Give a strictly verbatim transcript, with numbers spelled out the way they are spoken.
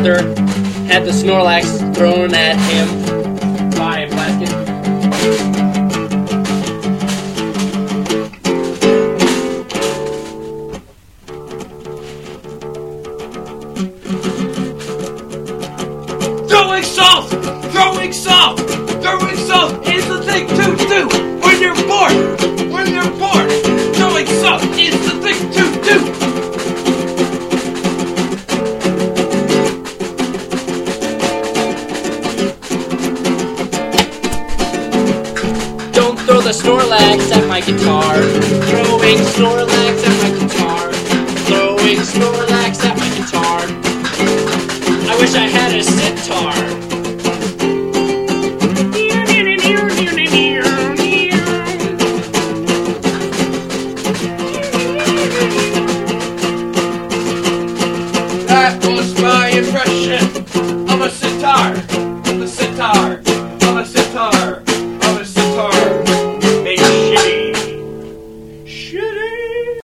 Arthur had the Snorlax thrown at him by Blaziken. Throwing salt! Throwing salt! Throwing salt is the thing to do when you're bored! When you're bored! Throwing salt is the thing to do! Don't throw the Snorlax at my guitar. Throwing Snorlax at my guitar. Throwing Snorlax at my guitar. I wish I had a sitar. That was my impression